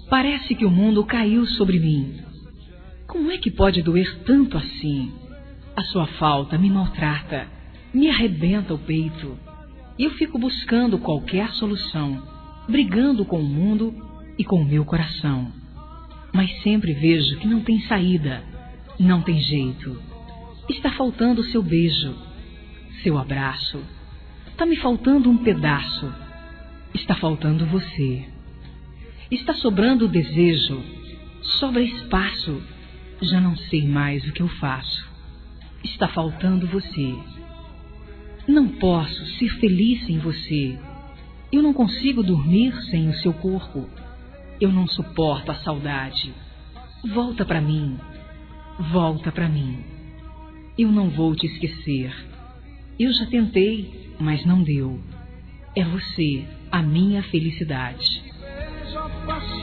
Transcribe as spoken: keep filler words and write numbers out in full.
Parece que o mundo caiu sobre mim. Como é que pode doer tanto assim? A sua falta me maltrata, me arrebenta o peito. E eu fico buscando qualquer solução, brigando com o mundo e com o meu coração. Mas sempre vejo que não tem saída, não tem jeito. Está faltando seu beijo, seu abraço. Está me faltando um pedaço. Está faltando você. Está sobrando o desejo, sobra espaço. Já não sei mais o que eu faço. Está faltando você. Não posso ser feliz sem você. Eu não consigo dormir sem o seu corpo. Eu não suporto a saudade. Volta pra mim. Volta pra mim. Eu não vou te esquecer. Eu já tentei, mas não deu. É você, a minha felicidade.